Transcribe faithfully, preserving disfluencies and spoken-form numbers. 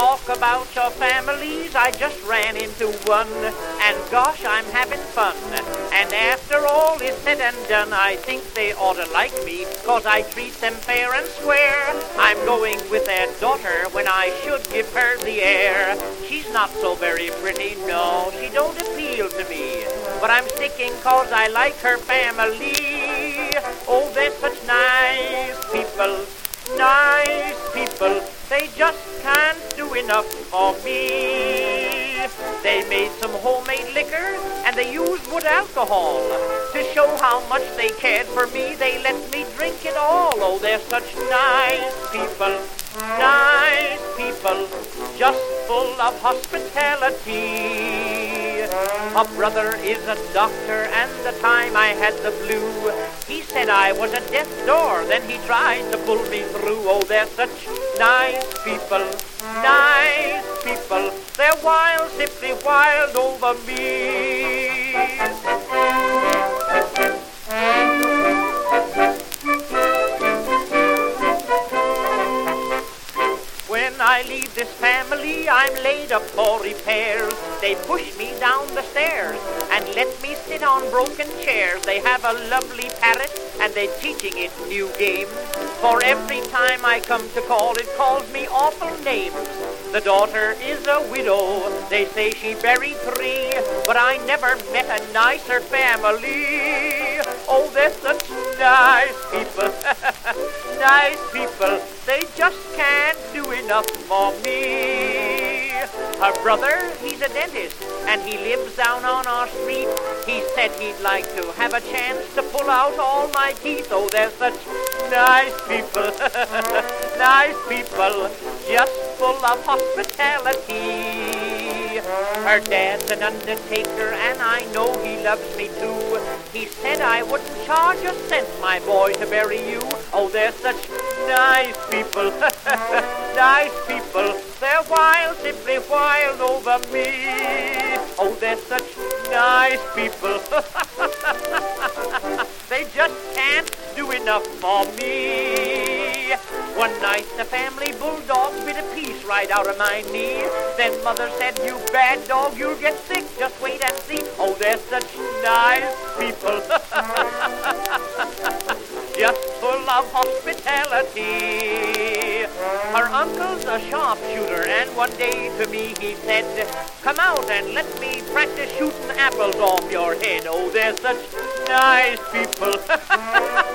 talk about your families, I just ran into one, and gosh, I'm having fun. And after all is said and done, I think they ought to like me, 'cause I treat them fair and square. I'm going with their daughter when I should give her the air. She's not so very pretty, no, she don't appeal to me, but I'm sticking 'cause I like her family. Oh, they're such nice people, nice people, they just can't do enough for me. They made some homemade liquor and they used wood alcohol. To show how much they cared for me, they let me drink it all. Oh, they're such nice people, nice people, just full of hospitality. A brother is a doctor, and the time I had the flu, he said I was a death's door, then he tried to pull me through. Oh, they're such nice people, nice people, they're wild, simply wild over me. When I leave this family, I'm laid up for repairs. They push me down the stairs and let me sit on broken chairs. They have a lovely parrot and they're teaching it new games. For every time I come to call, it calls me awful names. The daughter is a widow, they say she buried three, but I never met a nicer family. Oh, they're such nice people, nice people, they just can't do enough for me. Her brother, he's a dentist, and he lives down on our street. He said he'd like to have a chance to pull out all my teeth. Oh, they're such nice people, nice people, just full of hospitality. Her dad's an undertaker, and I know he loves me too. He said I wouldn't charge a cent, my boy, to bury you. Oh, they're such nice people, nice people, they're wild, simply wild over me. Oh, they're such nice people, they just can't do enough for me. One night the family bulldog bit a piece right out of my knee. Then mother said, you bad dog, you'll get sick, just wait and see. Oh, they're such nice people, just full of hospitality. Her uncle's a sharpshooter, and one day to me he said, come out and let me practice shooting apples off your head. Oh, they're such nice people.